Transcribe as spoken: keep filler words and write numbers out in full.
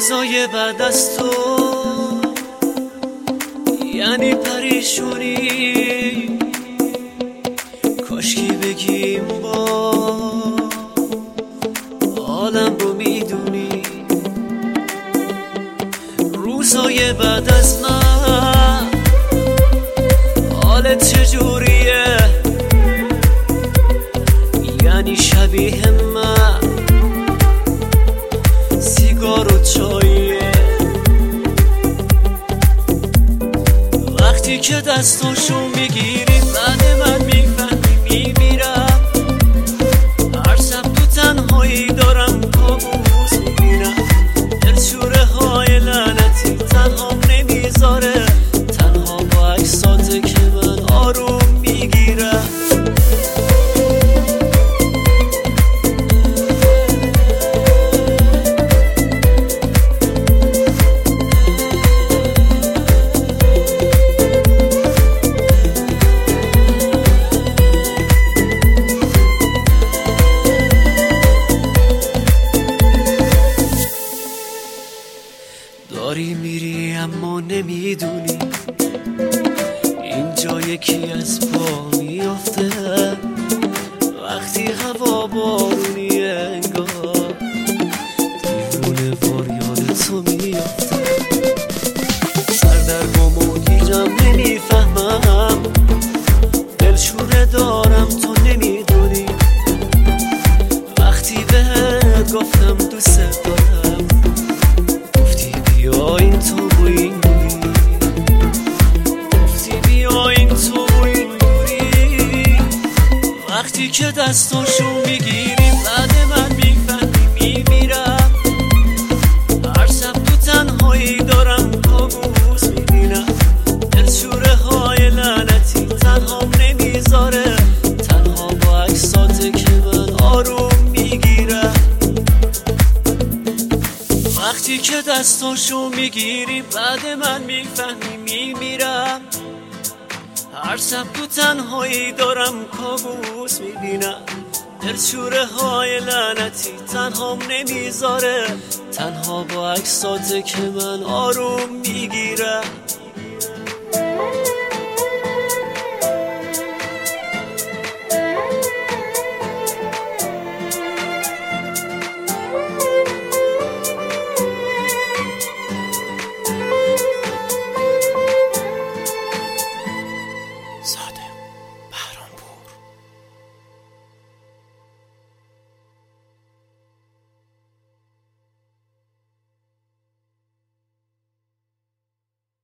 روزای بعد از تو یعنی پریشونی، کاشکی بگیم با عالم رو میدونی. روزای بعد از من حالت چجوریه؟ یعنی شبیه من سیگار و چاییه. وقتی که دستاشو میگیری بعد من میفهمی میمیرم. هر شب تو تنهایی دارم کابوس میبینم. دلشوره های لعنتی تنهام نمیذاره، تنها با عکساته که من آروم میگیرم. داری میری اما نمیدونی اینجا یکی از پا میافته. وقتی هوا بارونی انگار دیوونه وار یاد تو میافته. سردرگم و گیجم نمیفهمم، دلشوره دارم تو نمیدونی. وقتی بهت گفتم دوست دارم بیا این تو و این دوری، گفتی بیا این تو و این دوری. وقتی که دستاشو میگیری بعد من میفهمی میمیرم. هر شب تو تنهایی دارم کابوس میبینم. دلشوره های لعنتی تنهام نمیذاره، تنها با عکساته که من آروم میگیرم. وقتی که دستاشو میگیری بعد من میفهمی میمیرم. هر شب تو تنهایی دارم کابوس میبینم. دلشوره های لعنتی تنهام نمیذاره، تنها با عکساته که من آروم میگیرم.